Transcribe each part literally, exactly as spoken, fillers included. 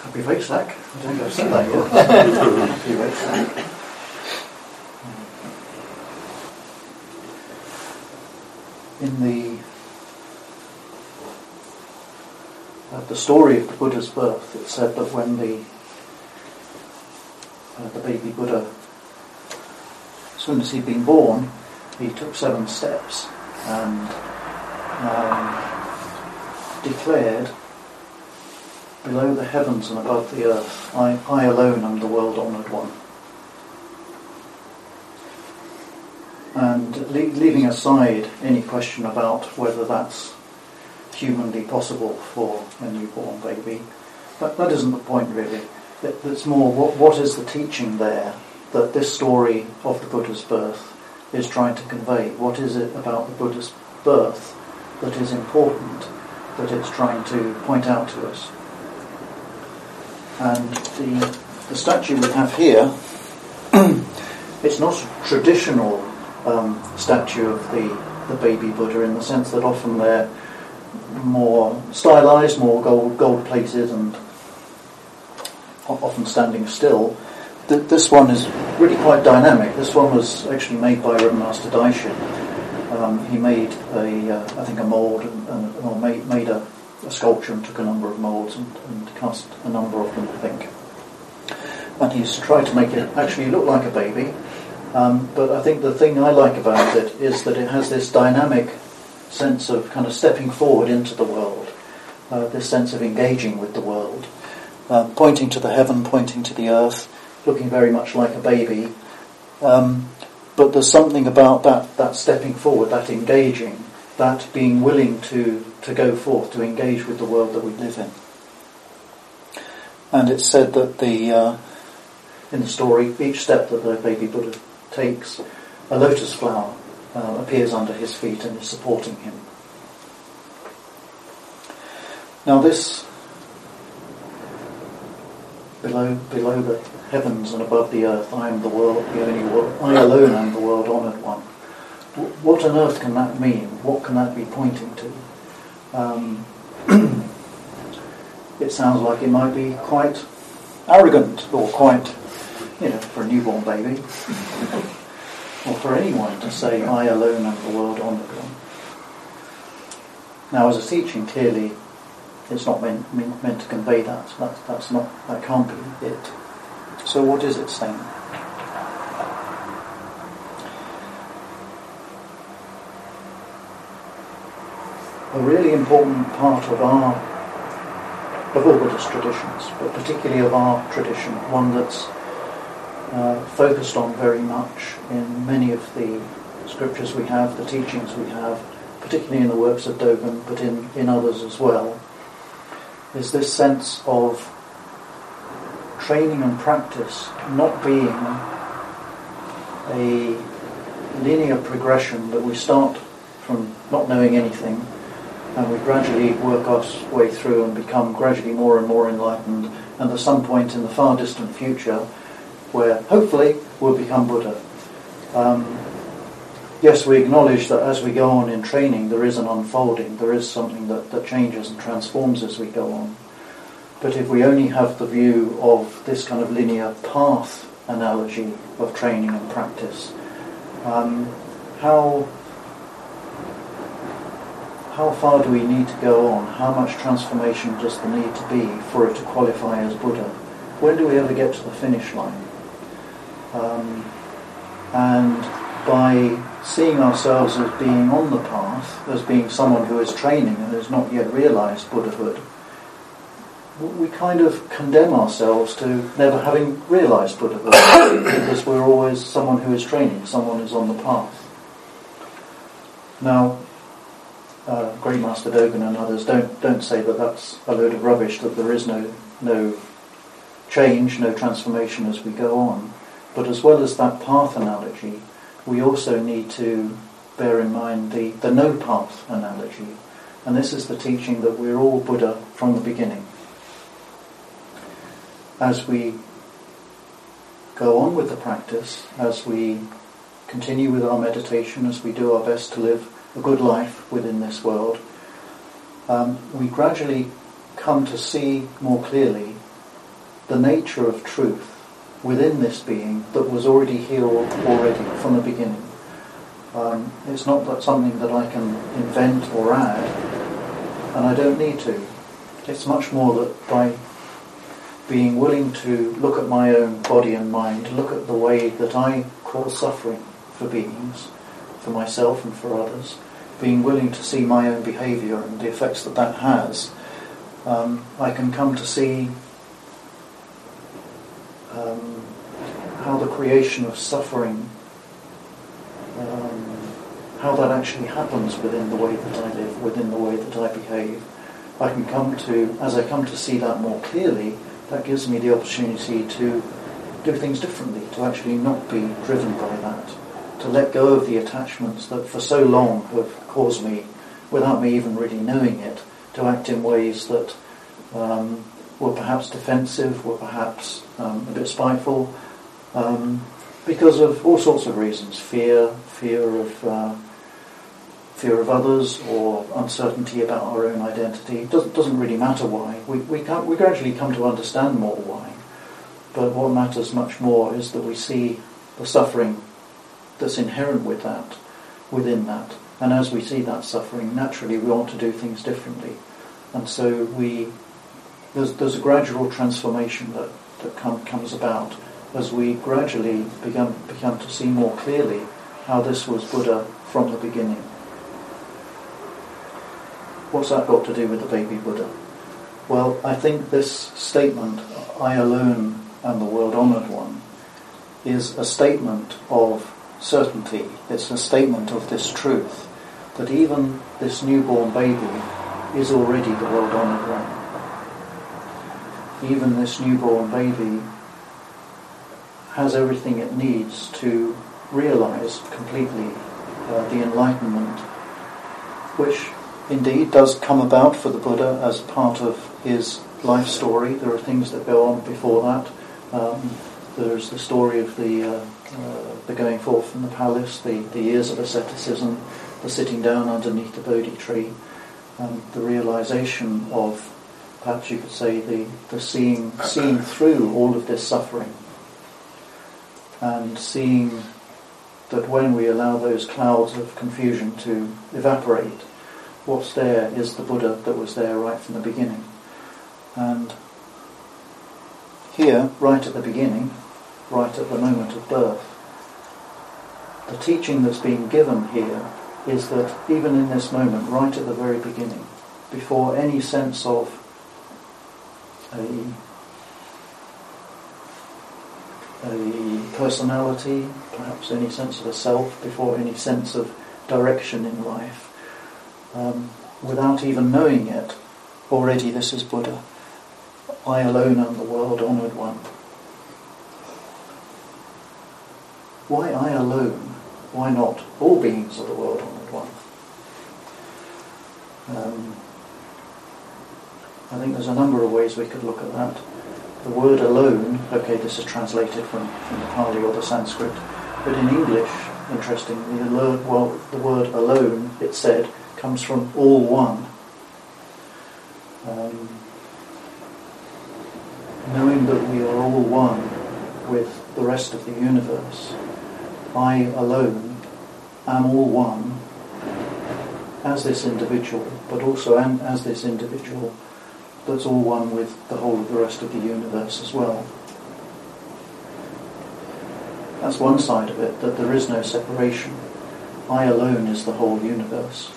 Happy Vesak. I don't think I've seen that yet. Happy Vesak. In the uh, the story of the Buddha's birth, it said that when the uh, the baby Buddha, as soon as he'd been born, he took seven steps and um, declared, below the heavens and above the earth, I, I alone am the world-honoured one. And le- leaving aside any question about whether that's humanly possible for a newborn baby, that, that isn't the point really. It, it's more what, what is the teaching there that this story of the Buddha's birth is trying to convey. What is it about the Buddha's birth that is important, that it's trying to point out to us? And the, the statue we have here, it's not a traditional um, statue of the, the baby Buddha, in the sense that often they're more stylized, more gold gold plated, and often standing still. Th- this one is really quite dynamic. This one was actually made by Reverend Master Daishin. Um, he made a, uh, I think, a mould, and, and or made, made a, a sculpture, and took a number of moulds and, and cast a number of them, I think. And he's tried to make it actually look like a baby. Um, but I think the thing I like about it is that it has this dynamic sense of kind of stepping forward into the world, uh, this sense of engaging with the world, uh, pointing to the heaven, pointing to the earth, looking very much like a baby. Um, but there's something about that, that stepping forward, that engaging, that being willing to, to go forth, to engage with the world that we live in. And it's said that the uh, in the story, each step that the baby Buddha takes, a lotus flower uh, appears under his feet and is supporting him. Now this, below below the heavens and above the earth, I am the world, the only world, I alone am the world-honoured one. What on earth can that mean? What can that be pointing to? Um, it sounds like it might be quite arrogant, or quite, you know, for a newborn baby, or for anyone to say, I alone am the world-honoured one. Now, as a teaching, clearly, it's not meant, meant, meant to convey that. That's, that's not, that can't be it. So what is it saying? A really important part of our, of all Buddhist traditions, but particularly of our tradition, one that's uh, focused on very much in many of the scriptures we have, the teachings we have, particularly in the works of Dogen, but in, in others as well, is this sense of training and practice not being a linear progression that we start from not knowing anything and we gradually work our way through and become gradually more and more enlightened, and at some point in the far distant future where hopefully we'll become Buddha. Um, yes, we acknowledge that as we go on in training there is an unfolding, there is something that, that changes and transforms as we go on. But if we only have the view of this kind of linear path analogy of training and practice, um, how how far do we need to go on? How much transformation does there need to be for it to qualify as Buddha? When do we ever get to the finish line? Um, and by seeing ourselves as being on the path, as being someone who is training and has not yet realised Buddhahood, we kind of condemn ourselves to never having realised Buddhahood because we're always someone who is training, someone who's on the path. Now, uh, Great Master Dogen and others don't don't say that that's a load of rubbish, that there is no no change, no transformation as we go on. But as well as that path analogy, we also need to bear in mind the, the no path analogy. And this is the teaching that we're all Buddha from the beginning. As we go on with the practice, as we continue with our meditation, as we do our best to live a good life within this world, um, we gradually come to see more clearly the nature of truth within this being that was already here already from the beginning. Um, it's not that something that I can invent or add, and I don't need to. It's much more that by being willing to look at my own body and mind, look at the way that I cause suffering for beings, for myself and for others, being willing to see my own behaviour and the effects that that has, um, I can come to see um, how the creation of suffering, um, how that actually happens within the way that I live, within the way that I behave. I can come to, as I come to see that more clearly, that gives me the opportunity to do things differently, to actually not be driven by that, to let go of the attachments that for so long have caused me, without me even really knowing it, to act in ways that um, were perhaps defensive, were perhaps um, a bit spiteful, um, because of all sorts of reasons, fear, fear of uh, fear of others, or uncertainty about our own identity. It doesn't, doesn't really matter why. We we, come, we gradually come to understand more why. But what matters much more is that we see the suffering that's inherent with that, within that. And as we see that suffering, naturally we want to do things differently. And so we there's, there's a gradual transformation that, that come, comes about as we gradually begin, begin to see more clearly how this was Buddha from the beginning. What's that got to do with the baby Buddha? Well, I think this statement, I alone am the world-honoured one, is a statement of certainty. It's a statement of this truth, that even this newborn baby is already the world-honoured one. Even this newborn baby has everything it needs to realise completely uh, the enlightenment, which indeed does come about for the Buddha as part of his life story. There are things that go on before that. Um, there's the story of the uh, uh, the going forth from the palace, the, the years of asceticism, the sitting down underneath the Bodhi tree, and the realization of, perhaps you could say, the, the seeing seeing through all of this suffering, and seeing that when we allow those clouds of confusion to evaporate, what's there is the Buddha that was there right from the beginning. And here, right at the beginning, right at the moment of birth, the teaching that's being given here is that even in this moment, right at the very beginning, before any sense of a, a personality, perhaps any sense of a self, before any sense of direction in life, um, without even knowing it, already this is Buddha. I alone am the world-honoured one. Why I alone? Why not all beings are the world-honoured one? Um, I think there's a number of ways we could look at that. The word alone, okay, this is translated from, from the Pali or the Sanskrit, but in English, interestingly, the word, well, the word alone, it said, comes from all one. Um, knowing that we are all one with the rest of the universe, I alone am all one as this individual, but also am as this individual that's all one with the whole of the rest of the universe as well. That's one side of it, that there is no separation. I alone is the whole universe.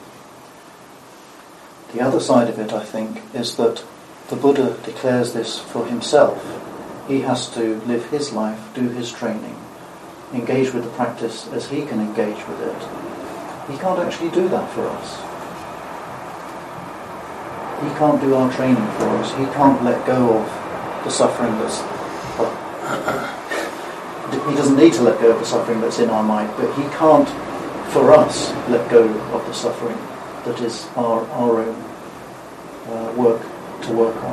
The other side of it, I think, is that the Buddha declares this for himself. He has to live his life, do his training, engage with the practice as he can engage with it. He can't actually do that for us. He can't do our training for us. He can't let go of the suffering that's... Well, he doesn't need to let go of the suffering that's in our mind, but he can't, for us, let go of the suffering that is our, our own uh, work to work on.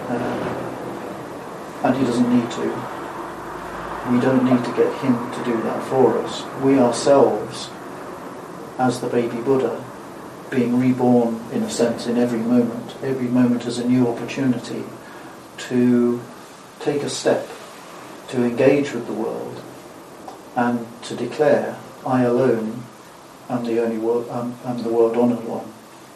Uh, and he doesn't need to. We don't need to get him to do that for us. We ourselves, as the baby Buddha, being reborn in a sense in every moment, every moment is a new opportunity to take a step to engage with the world and to declare, I alone am the only world, am, am the world-honoured one.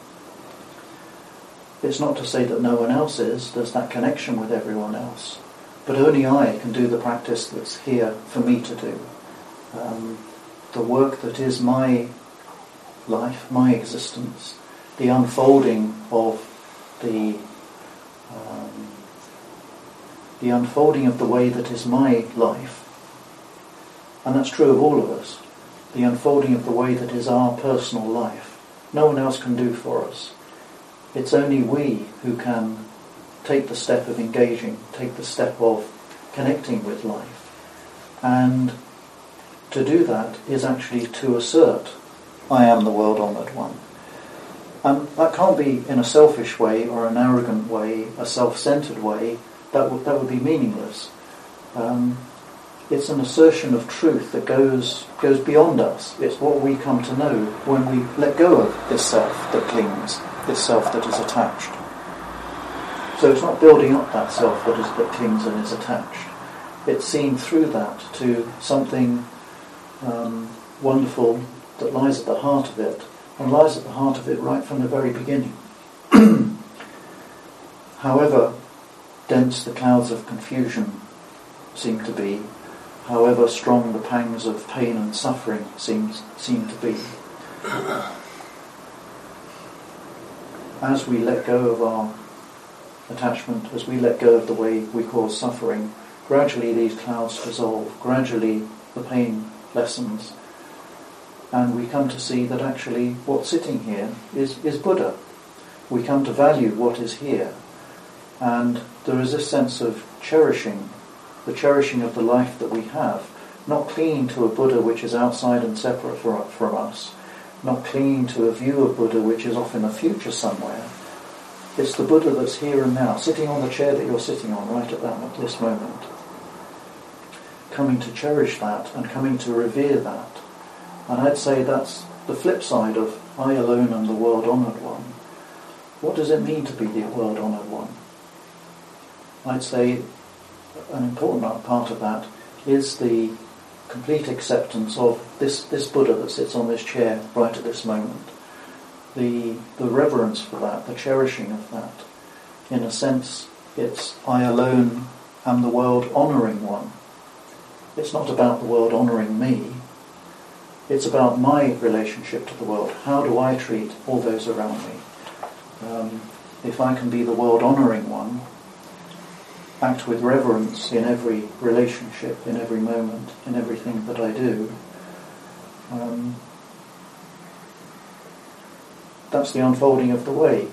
It's not to say that no one else is. There's that connection with everyone else. But only I can do the practice that's here for me to do. Um, the work that is my life, my existence, the unfolding of the um, the unfolding of the way that is my life, and that's true of all of us, the unfolding of the way that is our personal life. No one else can do for us. It's only we who can take the step of engaging, take the step of connecting with life. And to do that is actually to assert, I am the world-honoured one. And that can't be in a selfish way or an arrogant way, a self-centred way. That would, that would be meaningless. Um, it's an assertion of truth that goes goes beyond us. It's what we come to know when we let go of this self that clings, this self that is attached. So it's not building up that self that is that clings and is attached. It's seeing through that to something um, wonderful that lies at the heart of it, and lies at the heart of it right from the very beginning. However dense the clouds of confusion seem to be, however strong the pangs of pain and suffering seems seem to be, as we let go of our attachment, as we let go of the way we cause suffering, gradually these clouds dissolve, gradually the pain lessens, and we come to see that actually what's sitting here is, is Buddha. We come to value what is here, and there is this sense of cherishing, the cherishing of the life that we have, not clinging to a Buddha which is outside and separate from, from us, not clinging to a view of Buddha which is off in the future somewhere. It's the Buddha that's here and now, sitting on the chair that you're sitting on right at that at this moment. Coming to cherish that and coming to revere that. And I'd say that's the flip side of I alone am the world-honoured one. What does it mean to be the world-honoured one? I'd say an important part of that is the complete acceptance of this, this Buddha that sits on this chair right at this moment. The, the reverence for that, the cherishing of that. In a sense, it's I alone am the world-honouring one. It's not about the world honouring me. It's about my relationship to the world. How do I treat all those around me? Um, if I can be the world-honouring one, act with reverence in every relationship, in every moment, in everything that I do, um, that's the unfolding of the way.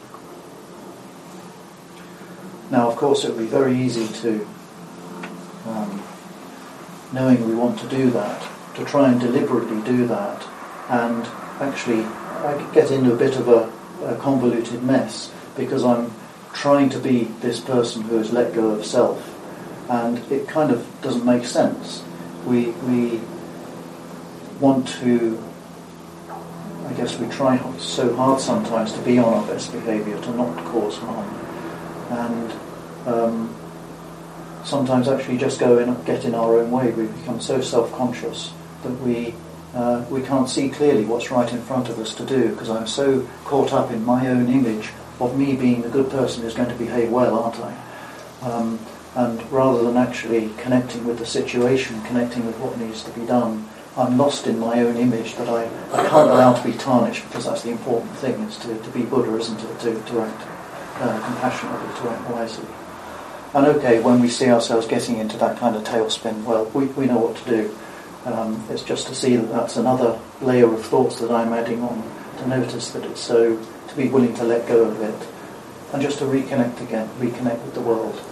Now, of course, it would be very easy to, um, knowing we want to do that, to try and deliberately do that, and actually I get into a bit of a, a convoluted mess because I'm trying to be this person who has let go of self, and it kind of doesn't make sense. We we want to, I guess we try so hard sometimes to be on our best behaviour, to not cause harm, and um, sometimes actually just go in, get in our own way. We become so self-conscious that we uh, we can't see clearly what's right in front of us to do, because I'm so caught up in my own image of me being the good person who's going to behave well, aren't I? Um, and rather than actually connecting with the situation, connecting with what needs to be done, I'm lost in my own image that I, I can't allow to be tarnished, because that's the important thing, is to, to be Buddha, isn't it? To, to act uh, compassionately, to act wisely. And okay, when we see ourselves getting into that kind of tailspin, well, we, we know what to do. Um, it's just to see that that's another layer of thoughts that I'm adding on, to notice that it's so, to be willing to let go of it, and just to reconnect again, reconnect with the world.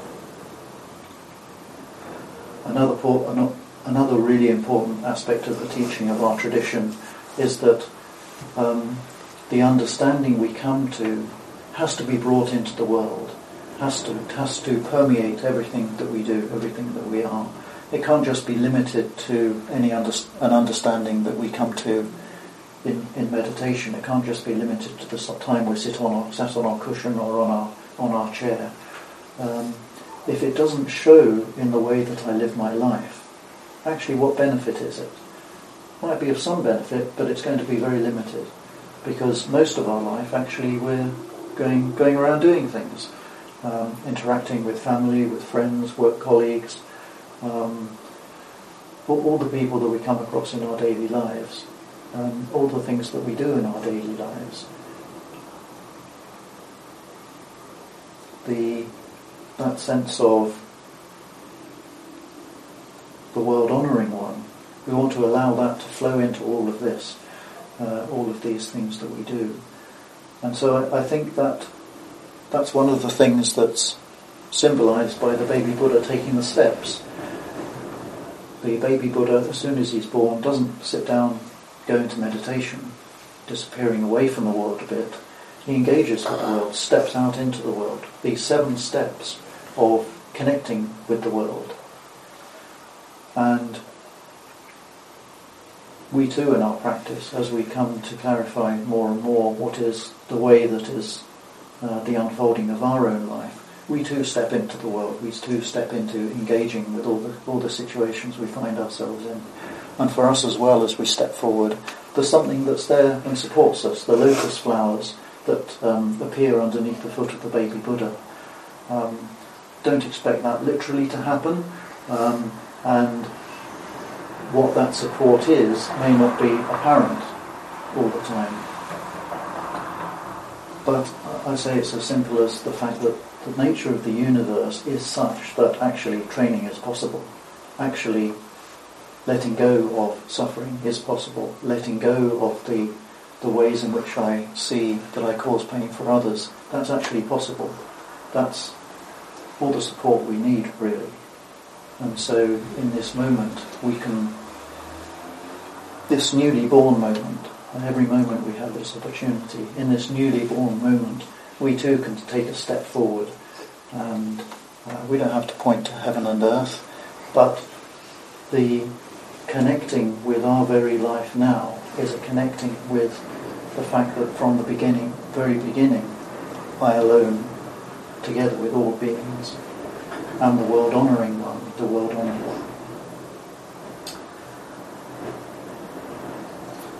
Another, por- another really important aspect of the teaching of our tradition is that um, the understanding we come to has to be brought into the world, has to has to permeate everything that we do, everything that we are. It can't just be limited to any under, an understanding that we come to in, in meditation. It can't just be limited to the time we sit on or sat on our cushion or on our on our chair. Um, if it doesn't show in the way that I live my life, actually what benefit is it? Might be of some benefit, but it's going to be very limited, because most of our life actually we're going going around doing things, um, interacting with family, with friends, work colleagues, um, all, all the people that we come across in our daily lives, um, all the things that we do in our daily lives. The that sense of the world honouring one, we want to allow that to flow into all of this, uh, all of these things that we do. And so I, I think that that's one of the things that's symbolised by the baby Buddha taking the steps. The baby Buddha, as soon as he's born, doesn't sit down, go into meditation, disappearing away from the world a bit. He engages with the world, steps out into the world. These seven steps of connecting with the world. And we too in our practice, as we come to clarify more and more what is the way that is uh, the unfolding of our own life, we too step into the world, we too step into engaging with all the, all the situations we find ourselves in. And for us as well, as we step forward, there's something that's there and supports us, the lotus flowers that um, appear underneath the foot of the baby Buddha. Um, don't expect that literally to happen, um, and what that support is may not be apparent all the time. But I say it's as simple as the fact that the nature of the universe is such that actually training is possible. Actually letting go of suffering is possible. Letting go of the the ways in which I see that I cause pain for others, that's actually possible. That's all the support we need, really. And so in this moment we can, this newly born moment, and every moment we have this opportunity, in this newly born moment we too can take a step forward. And uh, we don't have to point to heaven and earth, but the connecting with our very life now is a connecting with the fact that from the beginning, very beginning, I alone, together with all beings, am the world honouring one, the world honoured one.